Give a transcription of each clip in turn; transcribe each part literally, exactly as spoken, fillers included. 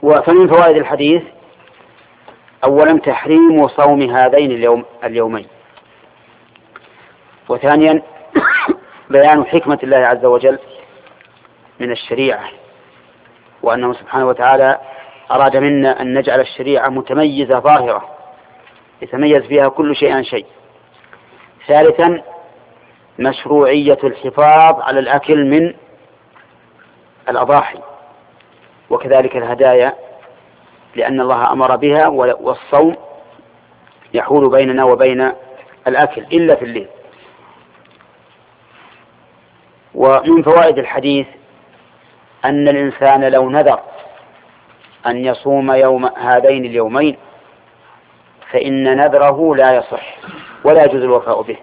فمن فوائد الحديث أولا تحريم صوم هذين اليوم اليومين، وثانيا بيان حكمة الله عز وجل من الشريعة، وأنه سبحانه وتعالى أراد منا أن نجعل الشريعة متميزة ظاهرة يتميز فيها كل شيء عن شيء. ثالثا مشروعية الحفاظ على الأكل من الأضاحي وكذلك الهدايا، لأن الله أمر بها، والصوم يحول بيننا وبين الأكل إلا في الليل. ومن فوائد الحديث أن الإنسان لو نذر أن يصوم يوم هذين اليومين فإن نذره لا يصح ولا يجوز الوفاء به.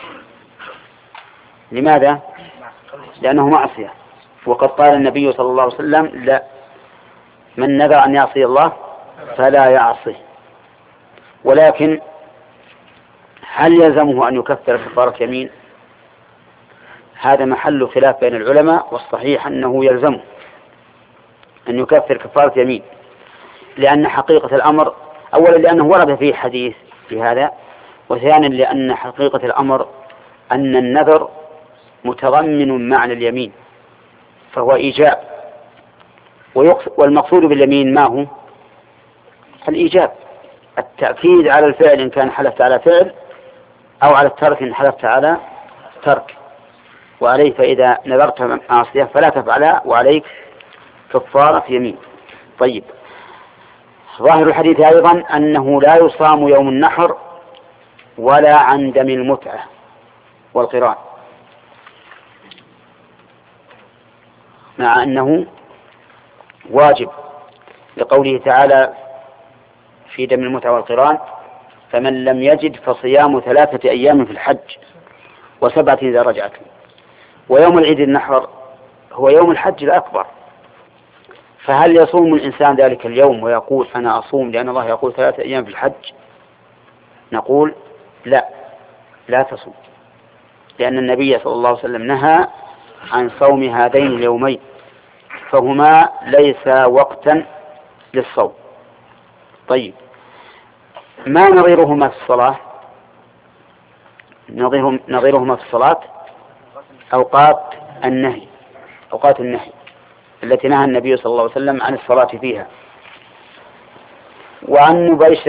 لماذا؟ لأنه معصية، وقد قال النبي صلى الله عليه وسلم: لا، من نذر أن يعصي الله فلا يعصيه. ولكن هل يلزمه أن يكفر كفارة يمين؟ هذا محل خلاف بين العلماء، والصحيح أنه يلزمه أن يكفر كفارة يمين، لأن حقيقة الأمر أولا لأنه ورد فيه حديث في هذا، وثانيا لأن حقيقة الأمر أن النذر متضمن معنى اليمين فهو إيجاب، والمقصود باليمين ما هو؟ الإيجاب، التأكيد على الفعل إن كان حلفت على فعل، أو على الترك إن حلفت على ترك. وعليه فإذا نذرت معصية فلا تفعلها، وعليك كفارة يمين. طيب، ظاهر الحديث أيضا أنه لا يصام يوم النحر ولا عن دم المتعة والقران، مع أنه واجب لقوله تعالى في دم المتعة والقران: فمن لم يجد فصيام ثلاثة أيام في الحج وسبعة إذا رجعتم. ويوم العيد النحر هو يوم الحج الأكبر، فهل يصوم الإنسان ذلك اليوم ويقول أنا أصوم لأن الله يقول ثلاثة أيام في الحج؟ نقول لا، لا تصوم، لأن النبي صلى الله عليه وسلم نهى عن صوم هذين اليومين، فهما ليس وقتا للصوم. طيب، ما نظيرهما في الصلاة؟ نظيرهما في الصلاة أوقات النهي، أوقات النهي التي نهى النبي صلى الله عليه وسلم عن الصلاة فيها. وعن مباشر